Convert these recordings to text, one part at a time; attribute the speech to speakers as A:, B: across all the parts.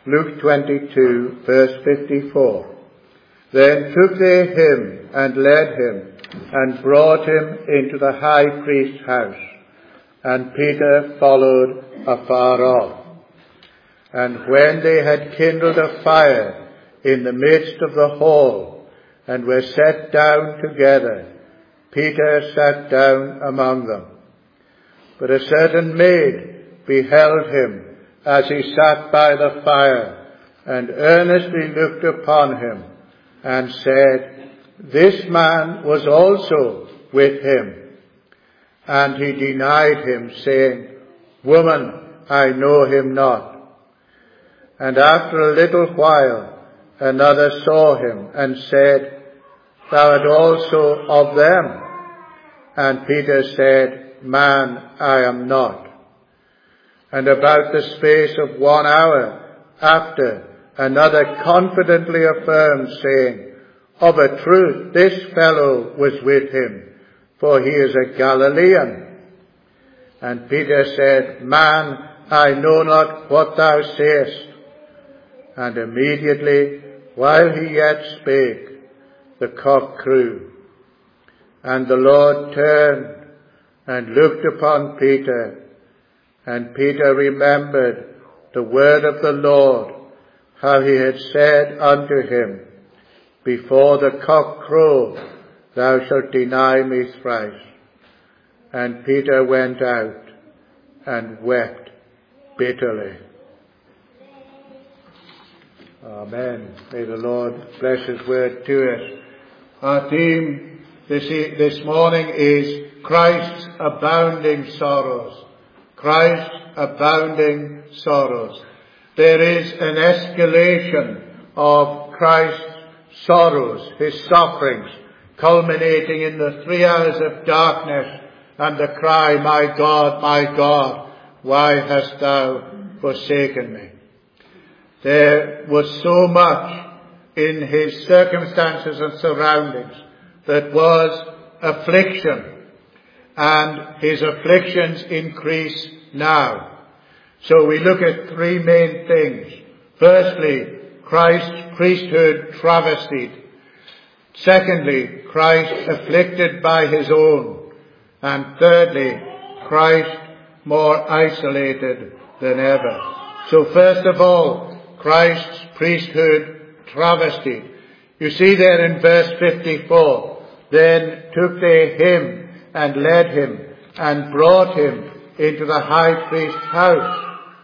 A: Luke 22, verse 54. Then took they him and led him and brought him into the high priest's house. And Peter followed afar off. And when they had kindled a fire in the midst of the hall, and were set down together, Peter sat down among them. But a certain maid beheld him as he sat by the fire, and earnestly looked upon him, and said, This man was also with him. And he denied him, saying, Woman, I know him not. And after a little while, another saw him, and said, Thou art also of them. And Peter said, Man, I am not. And about the space of 1 hour after, another confidently affirmed, saying, Of a truth, this fellow was with him, for he is a Galilean. And Peter said, Man, I know not what thou sayest. And immediately, while he yet spake, the cock crew. And the Lord turned and looked upon Peter, and Peter remembered the word of the Lord, how he had said unto him, Before the cock crow, thou shalt deny me thrice. And Peter went out and wept bitterly. Amen. May the Lord bless his word to us. Our theme this morning is Christ's abounding sorrows. Christ's abounding sorrows. There is an escalation of Christ's sorrows, his sufferings, culminating in the 3 hours of darkness and the cry, My God, why hast thou forsaken me? There was so much in his circumstances and surroundings that was affliction, and his afflictions increase now. So we look at 3 main things. Firstly, Christ's priesthood travestied. Secondly, Christ afflicted by his own. And thirdly, Christ more isolated than ever. So first of all, Christ's priesthood travestied. You see there in verse 54, Then took they him and led him and brought him into the high priest's house.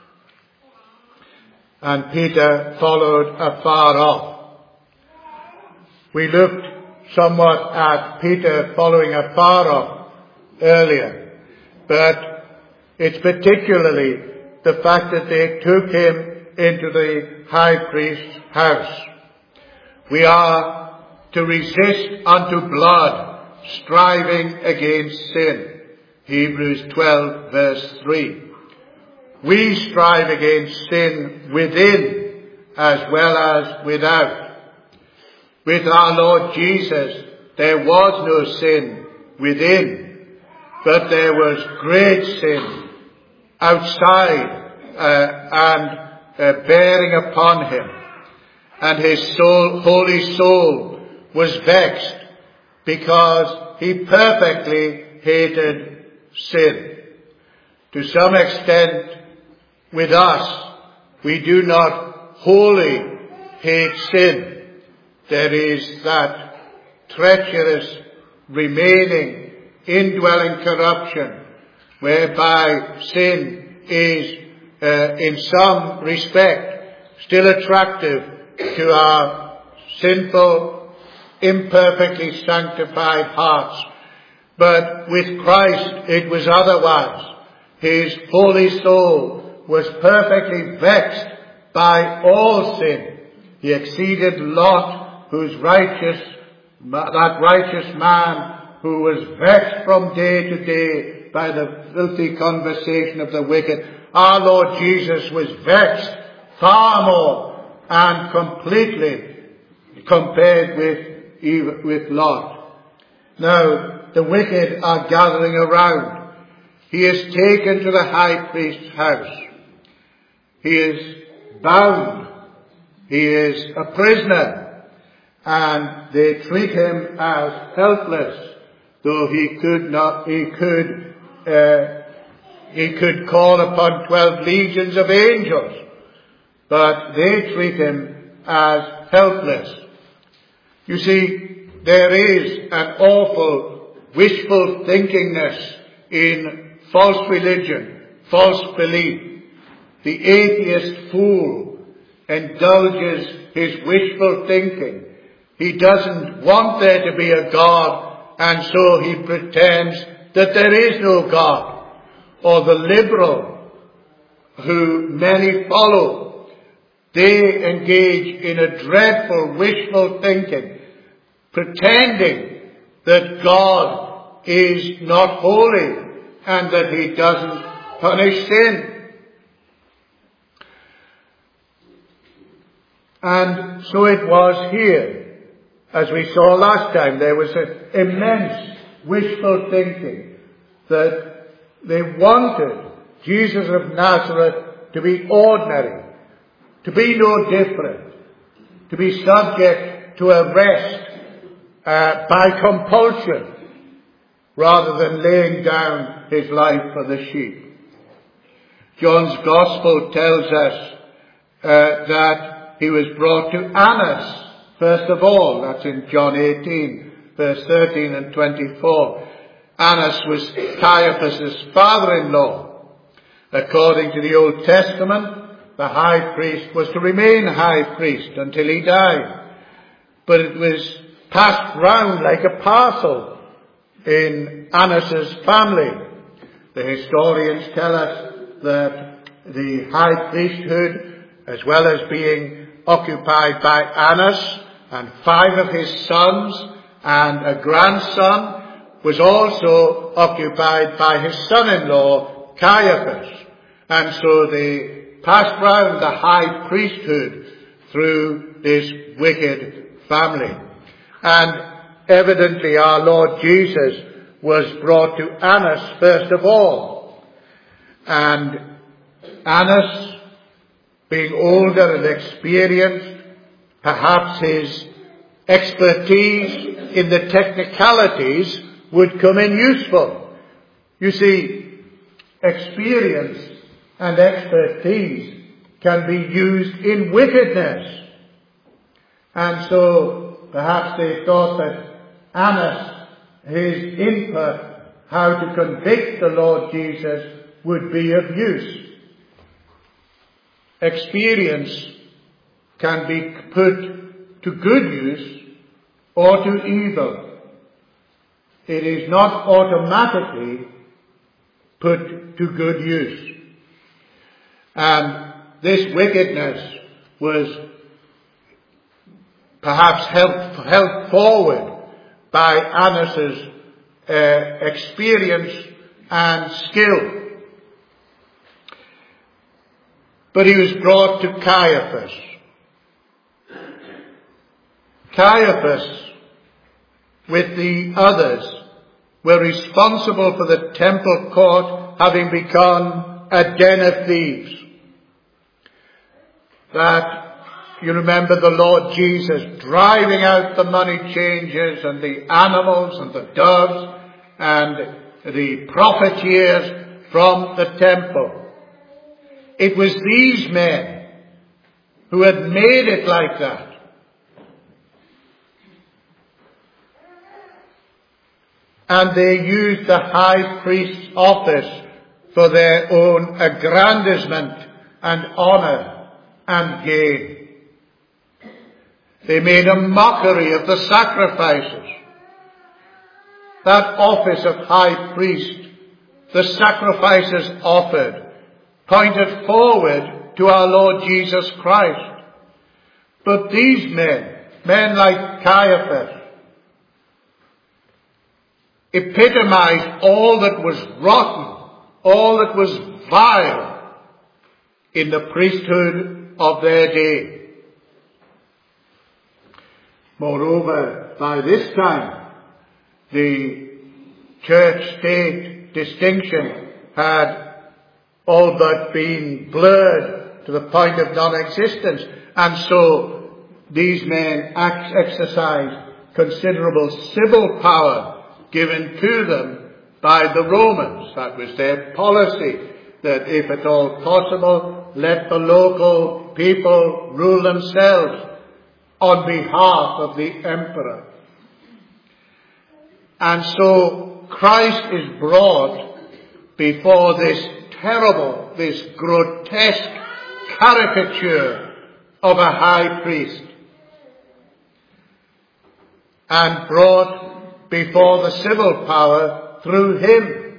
A: And Peter followed afar off. We looked somewhat at Peter following afar off earlier, but it's particularly the fact that they took him into the high priest's house. We are to resist unto blood, striving against sin. Hebrews 12 verse 3. We strive against sin within as well as without. With our Lord Jesus, there was no sin within, but there was great sin outside and bearing upon him. And his holy soul was vexed because he perfectly hated sin. To some extent, with us, we do not wholly hate sin. There is that treacherous, remaining, indwelling corruption, whereby sin is, in some respect, still attractive to our sinful, imperfectly sanctified hearts. But with Christ it was otherwise. His holy soul was perfectly vexed by all sin. He exceeded Lot, that righteous man who was vexed from day to day by the filthy conversation of the wicked. Our Lord Jesus was vexed far more and completely compared with Lot. Now, the wicked are gathering around. He is taken to the high priest's house. He is bound He is a prisoner, and they treat him as helpless, though he could call upon 12 legions of angels, but they treat him as helpless. You see, there is an awful wishful thinkingness in false religion, false belief. The atheist fool indulges his wishful thinking. He doesn't want there to be a God, and so he pretends that there is no God. Or the liberal, who many follow, they engage in a dreadful wishful thinking, pretending that God is not holy and that he doesn't punish sin. And so it was here. As we saw last time, there was an immense wishful thinking that they wanted Jesus of Nazareth to be ordinary, to be no different, to be subject to arrest by compulsion, rather than laying down his life for the sheep. John's Gospel tells us that he was brought to Annas, first of all. That's in John 18, verse 13 and 24. Annas was Caiaphas' father-in-law. According to the Old Testament, the high priest was to remain high priest until he died. But it was passed round like a parcel in Annas' family. The historians tell us that the high priesthood, as well as being occupied by Annas and 5 of his sons and a grandson, was also occupied by his son-in-law Caiaphas. And so they passed round the high priesthood through this wicked family. And evidently our Lord Jesus was brought to Annas first of all. And Annas, being older and experienced, perhaps his expertise in the technicalities would come in useful. You see, experience and expertise can be used in wickedness. And so perhaps they thought that Annas, his input, how to convict the Lord Jesus, would be of use. Experience can be put to good use or to evil. It is not automatically put to good use. And this wickedness was perhaps helped forward by Annas' experience and skill. But he was brought to Caiaphas. Caiaphas, with the others, were responsible for the temple court having become a den of thieves. That, you remember the Lord Jesus driving out the money changers and the animals and the doves and the profiteers from the temple. It was these men who had made it like that. And they used the high priest's office for their own aggrandizement and honor and gain. They made a mockery of the sacrifices. That office of high priest, the sacrifices offered, pointed forward to our Lord Jesus Christ. But these men like Caiaphas, epitomized all that was rotten, all that was vile in the priesthood of their day. Moreover, by this time, the church-state distinction had all but been blurred to the point of non-existence. And so these men exercised considerable civil power given to them by the Romans. That was their policy, that if at all possible, let the local people rule themselves on behalf of the emperor. And so Christ is brought before this terrible, this grotesque caricature of a high priest, and brought before the civil power through him.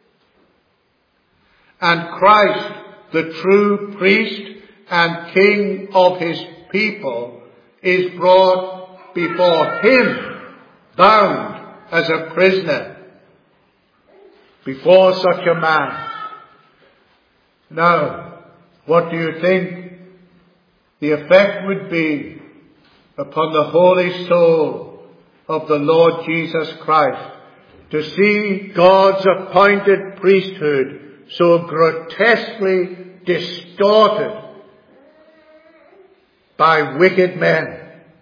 A: And Christ, the true priest and king of his people, is brought before him, bound as a prisoner, before such a man. Now, what do you think the effect would be upon the holy soul of the Lord Jesus Christ to see God's appointed priesthood so grotesquely distorted by wicked men?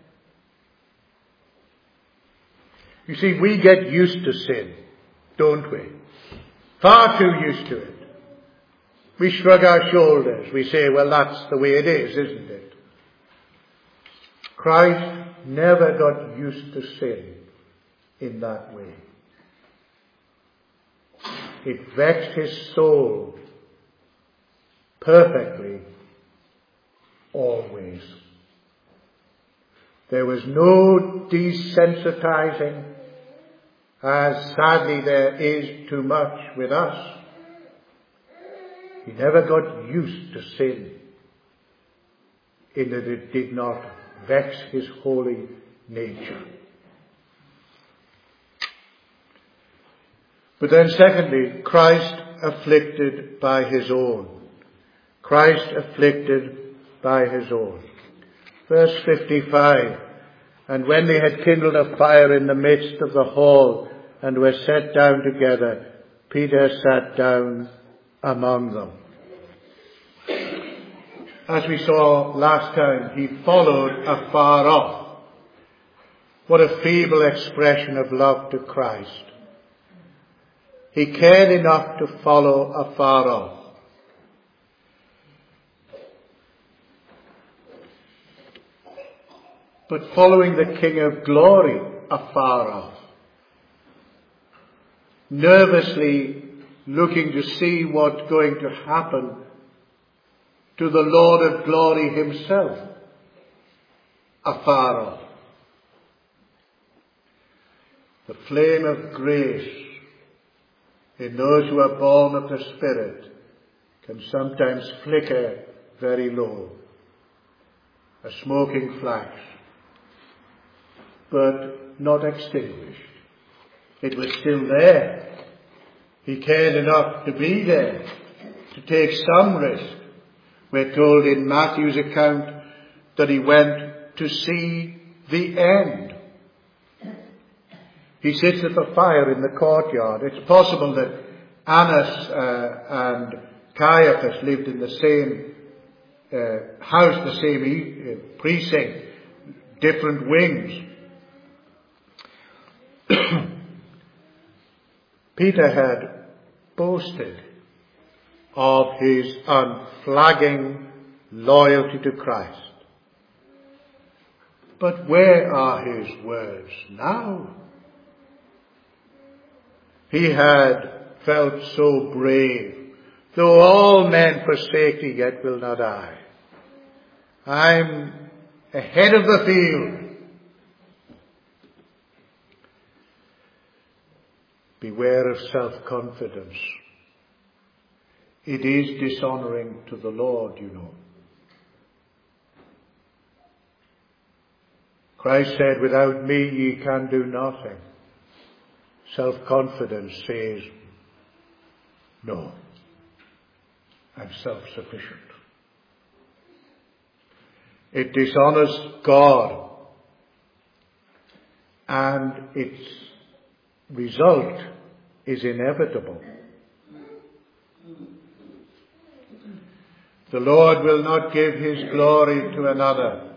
A: You see, we get used to sin, don't we? Far too used to it. We shrug our shoulders. We say, well, that's the way it is, isn't it? Christ never got used to sin in that way. It vexed his soul perfectly, always. There was no desensitizing, as sadly there is too much with us. He never got used to sin, in that it did not vex his holy nature. But then secondly, Christ afflicted by his own. Christ afflicted by his own. Verse 55, and when they had kindled a fire in the midst of the hall and were set down together, Peter sat down among them. As we saw last time, he followed afar off. What a feeble expression of love to Christ. He cared enough to follow afar off. But following the King of Glory afar off, nervously looking to see what's going to happen to the Lord of Glory himself afar off. The flame of grace in those who are born of the Spirit can sometimes flicker very low, a smoking flash, but not extinguished. It was still there. He cared enough to be there, to take some risk. We're told in Matthew's account that he went to see the end. He sits at the fire in the courtyard. It's possible that Annas and Caiaphas lived in the same house, the same precinct, different wings. Peter had boasted of his unflagging loyalty to Christ. But where are his words now? He had felt so brave. Though all men forsake thee, yet will not I. I'm ahead of the field. Beware of self-confidence. It is dishonoring to the Lord, you know. Christ said, without me ye can do nothing. Self-confidence says, no, I'm self-sufficient. It dishonors God, and its result is inevitable. The Lord will not give his glory to another.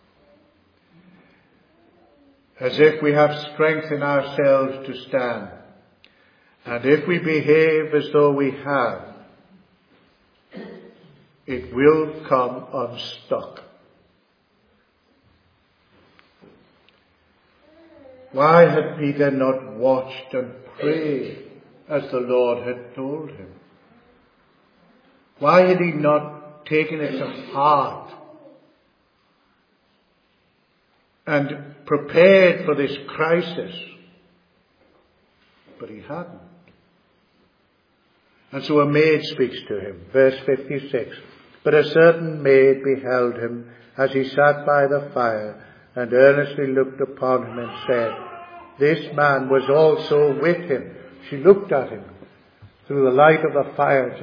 A: As if we have strength in ourselves to stand. And if we behave as though we have, it will come unstuck. Why had Peter not watched and prayed as the Lord had told him? Why had he not taken it to heart and prepared for this crisis? But he hadn't. And so a maid speaks to him. Verse 56. But a certain maid beheld him as he sat by the fire, and earnestly looked upon him and said, This man was also with him. She looked at him through the light of the fire.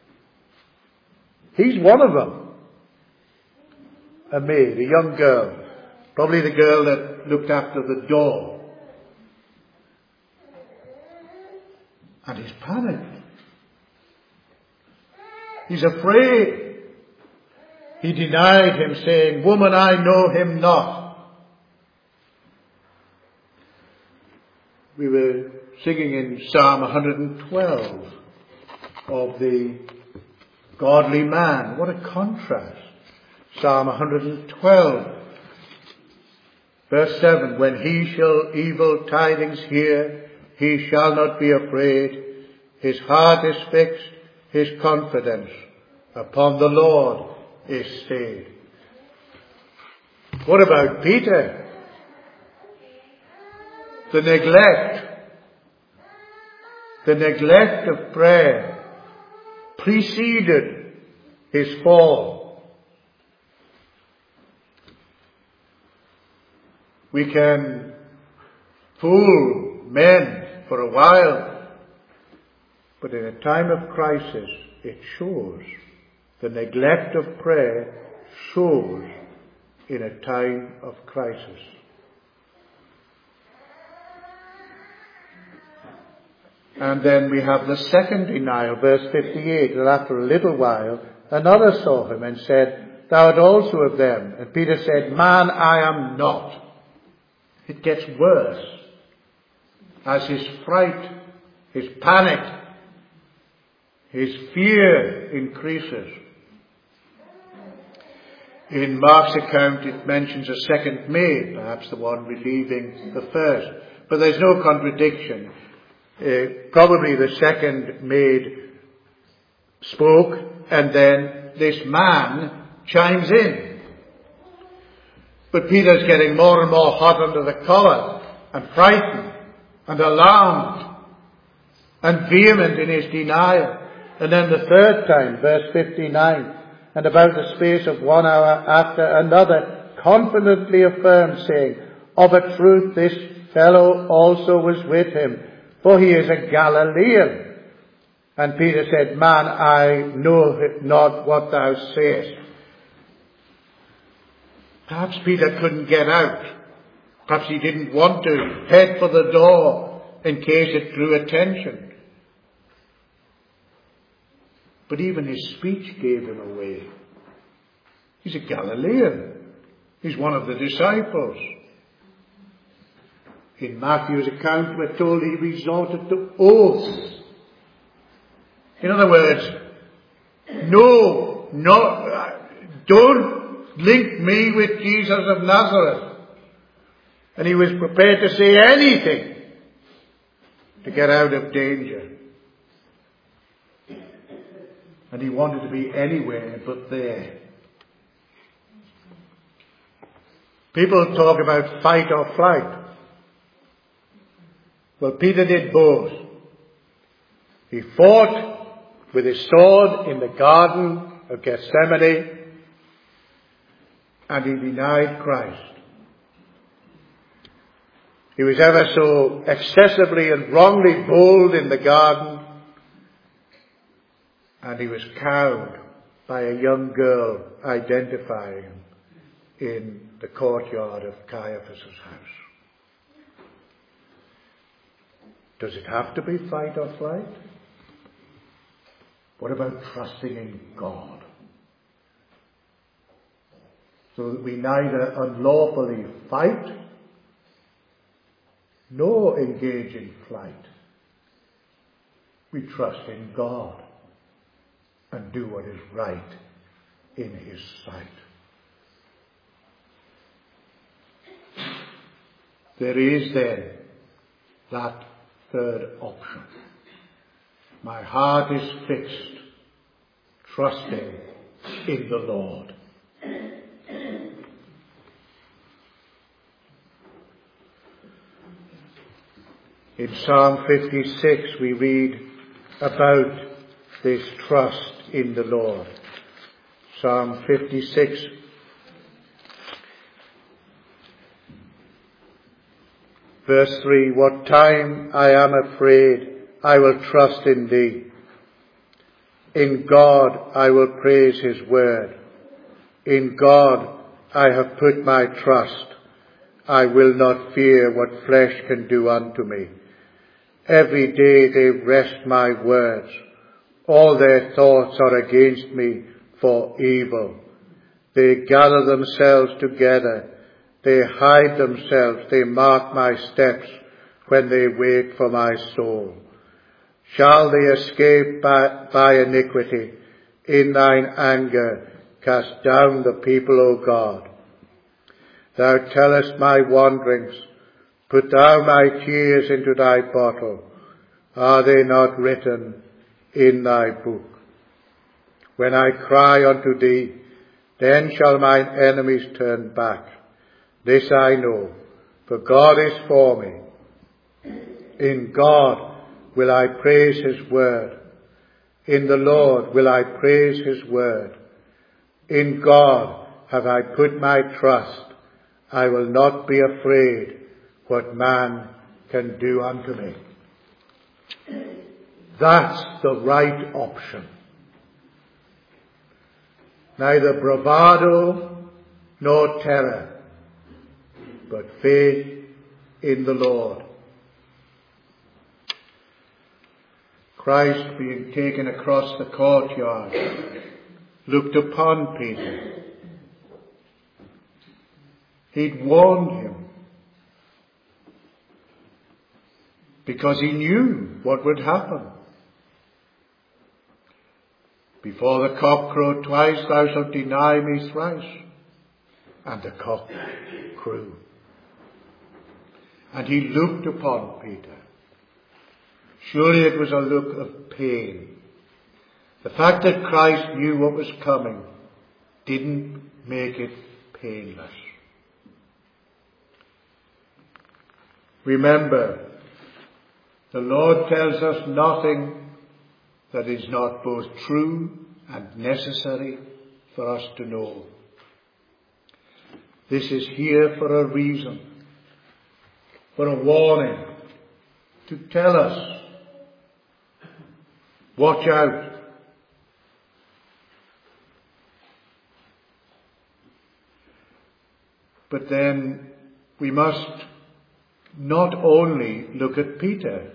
A: He's one of them. A maid, a young girl. Probably the girl that looked after the door. And he's panicked. He's afraid. He denied him, saying, Woman, I know him not. We were singing in Psalm 112 of the godly man. What a contrast. Psalm 112, verse 7. When he shall evil tidings hear, he shall not be afraid. His heart is fixed, his confidence upon the Lord is stayed. What about Peter? The neglect of prayer preceded his fall. We can fool men for a while, but in a time of crisis, it shows. The neglect of prayer shows in a time of crisis. And then we have the second denial, verse 58, that after a little while, another saw him and said, Thou art also of them. And Peter said, Man, I am not. It gets worse as his fright, his panic, his fear increases. In Mark's account, it mentions a second maid, perhaps the one relieving the first. But there's no contradiction. Probably the second maid spoke, and then this man chimes in. But Peter's getting more and more hot under the collar, and frightened, and alarmed, and vehement in his denial. And then the third time, verse 59, and about the space of 1 hour after, another confidently affirmed, saying, Of a truth this fellow also was with him, for he is a Galilean. And Peter said, Man, I know not what thou sayest. Perhaps Peter couldn't get out. Perhaps he didn't want to head for the door in case it drew attention. But even his speech gave him away. He's a Galilean. He's one of the disciples. In Matthew's account, we're told he resorted to oaths. In other words, don't link me with Jesus of Nazareth. And he was prepared to say anything to get out of danger. And he wanted to be anywhere but there. People talk about fight or flight. Well, Peter did both. He fought with his sword in the Garden of Gethsemane, and he denied Christ. He was ever so excessively and wrongly bold in the garden, and he was cowed by a young girl identifying him in the courtyard of Caiaphas' house. Does it have to be fight or flight? What about trusting in God? so that we neither unlawfully fight nor engage in flight. We trust in God and do what is right in his sight. There is then that third option. My heart is fixed, trusting in the Lord. In Psalm 56 we read about this trust in the Lord. Psalm 56, verse 3, what time I am afraid, I will trust in thee. In God I will praise his word. In God I have put my trust. I will not fear what flesh can do unto me. Every day they wrest my words. All their thoughts are against me for evil. They gather themselves together. They hide themselves. They mark my steps when they wait for my soul. Shall they escape by iniquity? In thine anger cast down the people, O God. Thou tellest my wanderings. Put thou my tears into thy bottle. Are they not written in thy book? When I cry unto thee, then shall mine enemies turn back. This I know, for God is for me. In God will I praise his word. In the Lord will I praise his word. In God have I put my trust. I will not be afraid what man can do unto me. That's the right option. Neither bravado nor terror, but faith in the Lord. Christ, being taken across the courtyard, looked upon Peter. He'd warned him because he knew what would happen. Before the cock crow twice, thou shalt deny me thrice. And the cock crew. And he looked upon Peter. Surely it was a look of pain. The fact that Christ knew what was coming didn't make it painless. Remember, the Lord tells us nothing that is not both true and necessary for us to know. This is here for a reason, for a warning, to tell us, watch out. But then we must not only look at Peter.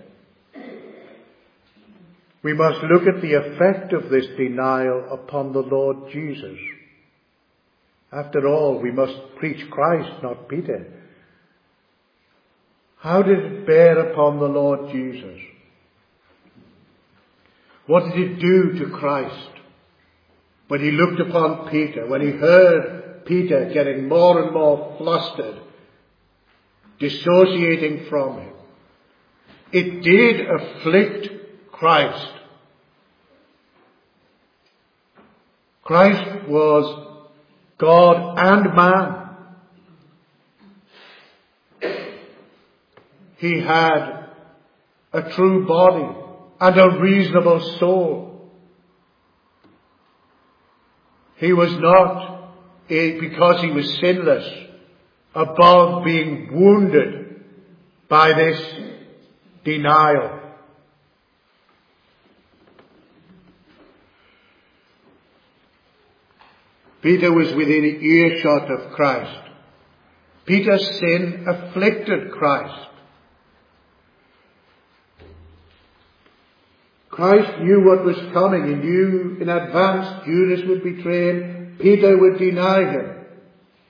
A: We must look at the effect of this denial upon the Lord Jesus. After all, we must preach Christ, not Peter. How did it bear upon the Lord Jesus? What did it do to Christ when he looked upon Peter, when he heard Peter getting more and more flustered, dissociating from him? It did afflict Christ. Christ was God and man. He had a true body and a reasonable soul. He was not, because he was sinless, above being wounded by this denial. Peter was within earshot of Christ. Peter's sin afflicted Christ. Christ knew what was coming. He knew in advance Judas would betray him. Peter would deny him.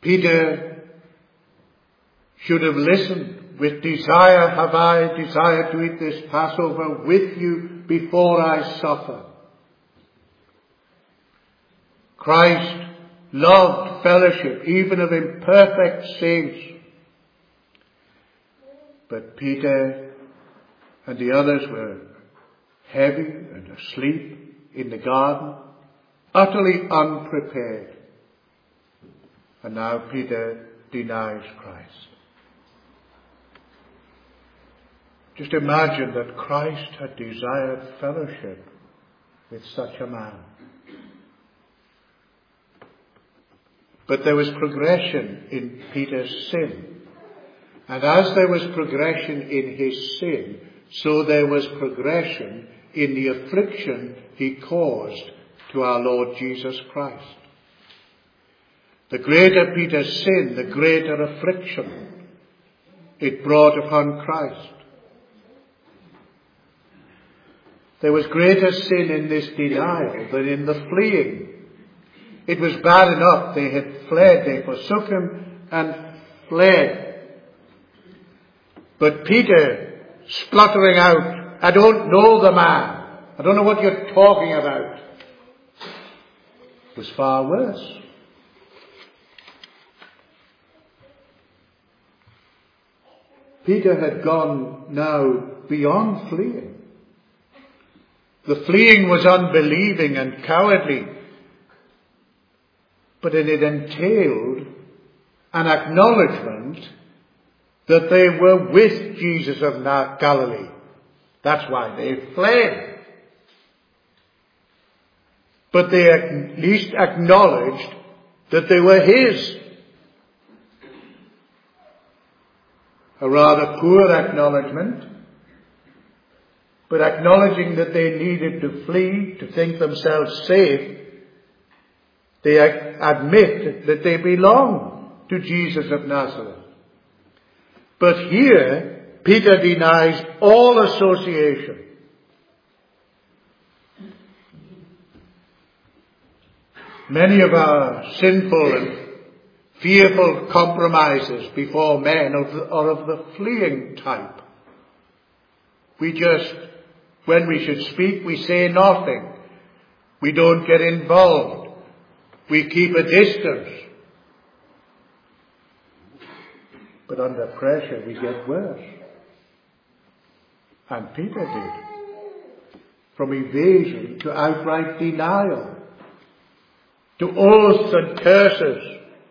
A: Peter should have listened. With desire have I desired to eat this Passover with you before I suffer. Christ loved fellowship, even of imperfect saints. But Peter and the others were heavy and asleep in the garden, utterly unprepared. And now Peter denies Christ. Just imagine that Christ had desired fellowship with such a man. But there was progression in Peter's sin. And as there was progression in his sin, so there was progression in the affliction he caused to our Lord Jesus Christ. The greater Peter's sin, the greater affliction it brought upon Christ. There was greater sin in this denial than in the fleeing. It was bad enough they had fled, they forsook him and fled. But Peter spluttering out, I don't know the man, I don't know what you're talking about, was far worse. Peter had gone now beyond fleeing. The fleeing was unbelieving and cowardly, but it entailed an acknowledgement that they were with Jesus of Galilee. That's why they fled. But they at least acknowledged that they were his. A rather poor acknowledgement, but acknowledging that they needed to flee, to think themselves safe, they admit that they belong to Jesus of Nazareth. But here, Peter denies all association. Many of our sinful and fearful compromises before men are of the fleeing type. We just, when we should speak, we say nothing. We don't get involved. We keep a distance. But under pressure we get worse. And Peter did. From evasion to outright denial. To oaths and curses.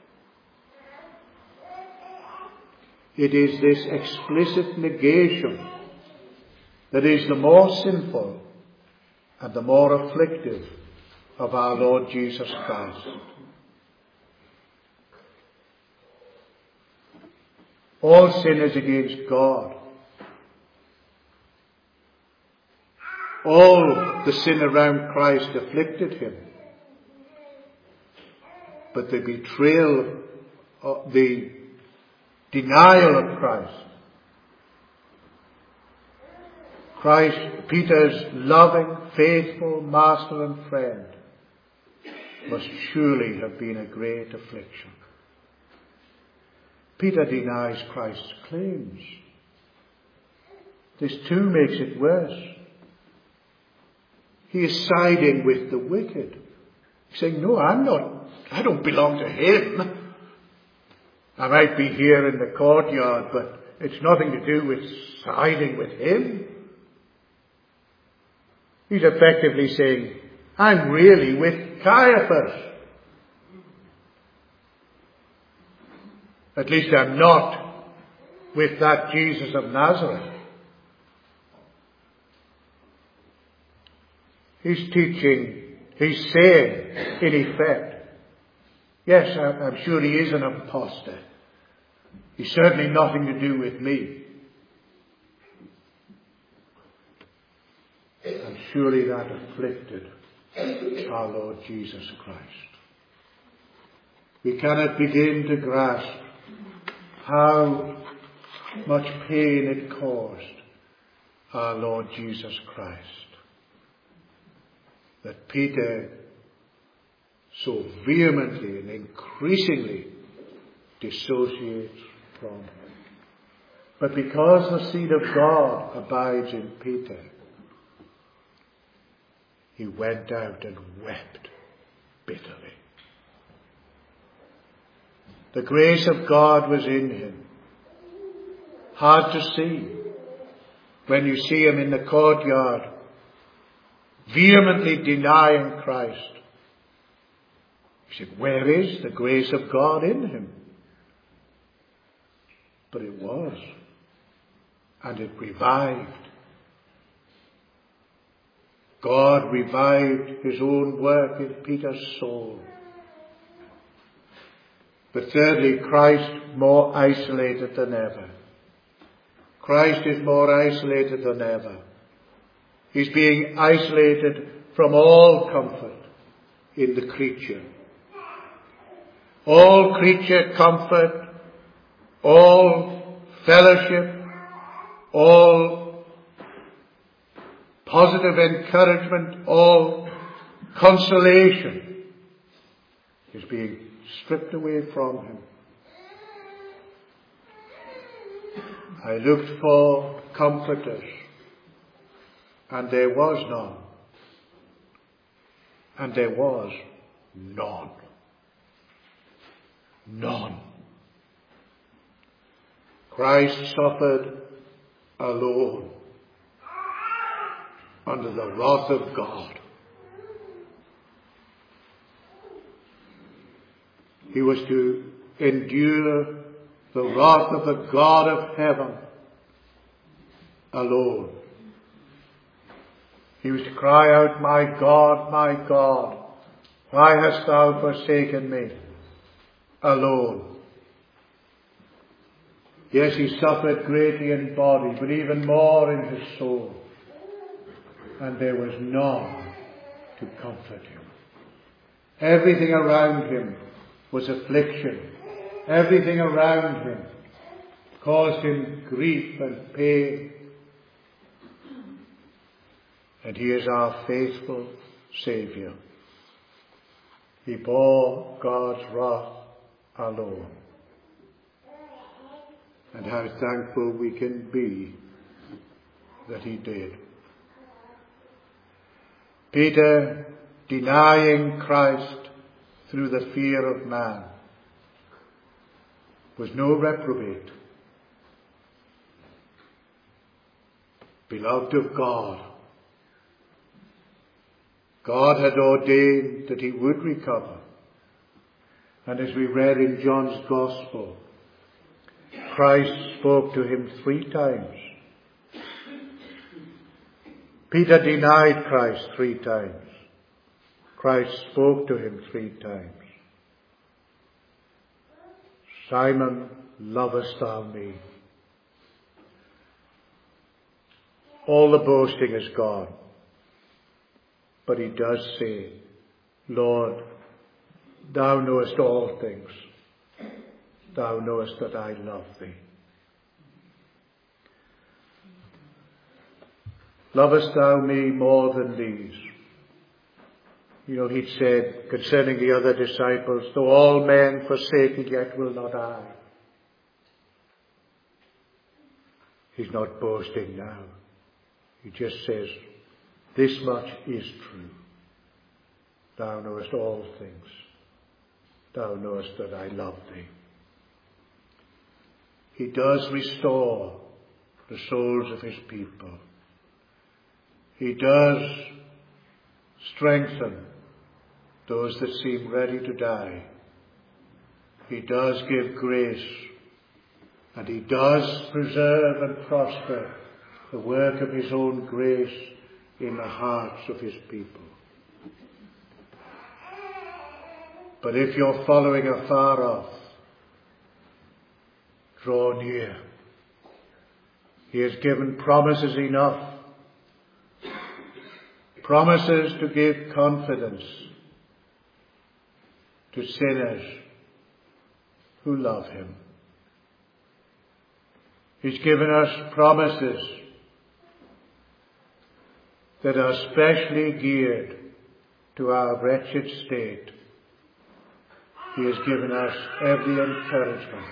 A: It is this explicit negation that is the more sinful and the more afflictive of our Lord Jesus Christ. All sin is against God. All the sin around Christ afflicted him. But the betrayal, the denial of Christ, Peter's loving, faithful master and friend, must surely have been a great affliction. Peter denies Christ's claims. This too makes it worse. He is siding with the wicked. He's saying, no, I don't belong to him. I might be here in the courtyard, but it's nothing to do with siding with him. He's effectively saying, I'm really with Caiaphas. At least I'm not with that Jesus of Nazareth. He's teaching, he's saying, in effect, yes, I'm sure he is an impostor. He's certainly nothing to do with me. And surely that afflicted our Lord Jesus Christ. We cannot begin to grasp how much pain it caused our Lord Jesus Christ, that Peter so vehemently and increasingly dissociates from him. But because the seed of God abides in Peter, he went out and wept bitterly. The grace of God was in him. Hard to see when you see him in the courtyard vehemently denying Christ. You say, where is the grace of God in him? But it was. And it revived. God revived his own work in Peter's soul. But thirdly, Christ more isolated than ever. Christ is more isolated than ever. He's being isolated from all comfort in the creature. All creature comfort, all fellowship, all positive encouragement, all consolation is being stripped away from him. I looked for comforters, and there was none. And there was none. None. Christ suffered alone under the wrath of God. He was to endure the wrath of the God of heaven alone. He was to cry out, my God, why hast thou forsaken me? Alone. Yes, he suffered greatly in body, but even more in his soul. And there was none to comfort him. Everything around him was affliction. Everything around him caused him grief and pain. And he is our faithful Saviour. He bore God's wrath alone. And how thankful we can be that he did. Peter, denying Christ through the fear of man, was no reprobate. Beloved of God, God had ordained that he would recover. And as we read in John's Gospel, Christ spoke to him 3 times. Peter denied Christ 3 times. Christ spoke to him 3 times. Simon, lovest thou me? All the boasting is gone. But he does say, Lord, thou knowest all things. Thou knowest that I love thee. Lovest thou me more than these? You know, he'd said concerning the other disciples, though all men forsake me, yet will not I. He's not boasting now. He just says, this much is true. Thou knowest all things. Thou knowest that I love thee. He does restore the souls of his people. He does strengthen those that seem ready to die. He does give grace, and he does preserve and prosper the work of his own grace in the hearts of his people. But if you're following afar off, draw near. He has given promises enough. Promises to give confidence to sinners who love him. He's given us promises that are specially geared to our wretched state. He has given us every encouragement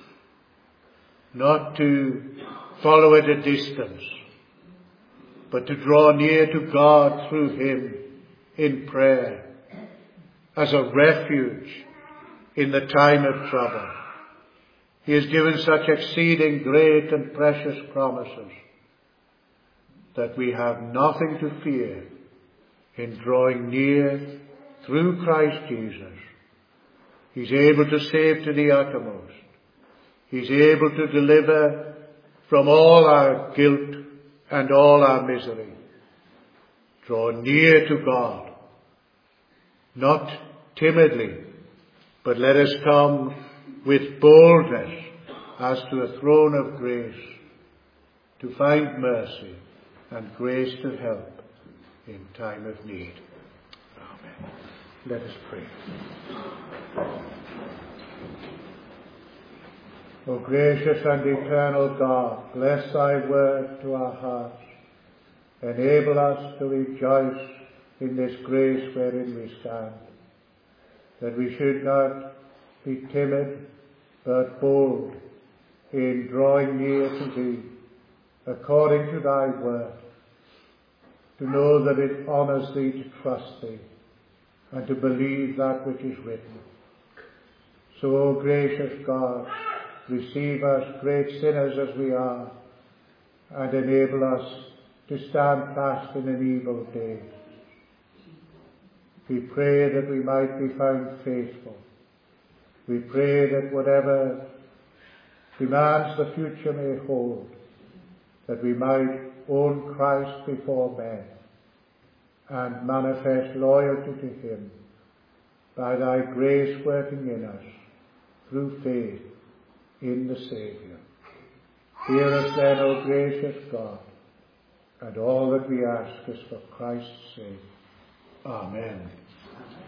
A: not to follow at a distance, but to draw near to God through him in prayer as a refuge in the time of trouble. He has given such exceeding great and precious promises that we have nothing to fear in drawing near through Christ Jesus. He's able to save to the uttermost. He's able to deliver from all our guilt and all our misery. Draw near to God, not timidly, but let us come with boldness as to a throne of grace to find mercy and grace to help in time of need. Amen. Let us pray. O gracious and eternal God, bless thy word to our hearts. Enable us to rejoice in this grace wherein we stand, that we should not be timid, but bold in drawing near to thee, according to thy word, to know that it honours thee to trust thee, and to believe that which is written. So, O gracious God, receive us, great sinners as we are, and enable us to stand fast in an evil day. We pray that we might be found faithful. We pray that whatever demands the future may hold, that we might own Christ before men and manifest loyalty to him by thy grace working in us through faith in the Saviour. Hear us then, O gracious God, and all that we ask is for Christ's sake. Amen.